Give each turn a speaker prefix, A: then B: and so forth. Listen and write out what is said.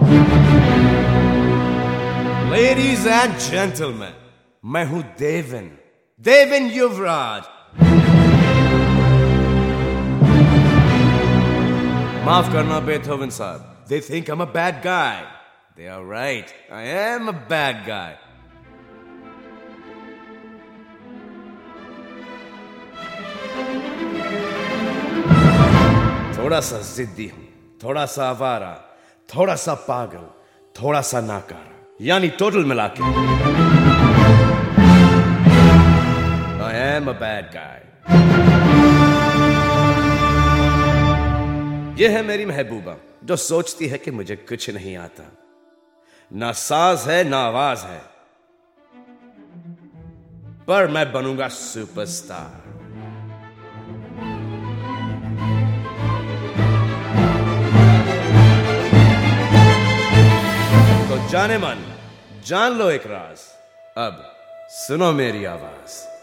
A: Ladies and gentlemen, मैं हूं देवन युवराज। माफ करना बेथोवन साहब, they think I'm a bad guy. They are right, I am a bad guy. थोड़ा सा जिद्दी हूं, थोड़ा सा आवारा, थोड़ा सा पागल, थोड़ा सा नाकारा, यानी टोटल मिला के I am a bad guy. यह है मेरी महबूबा जो सोचती है कि मुझे कुछ नहीं आता, ना साज है ना आवाज है, पर मैं बनूंगा सुपरस्टार। तो जाने मन जान लो एक राज, अब सुनो मेरी आवाज।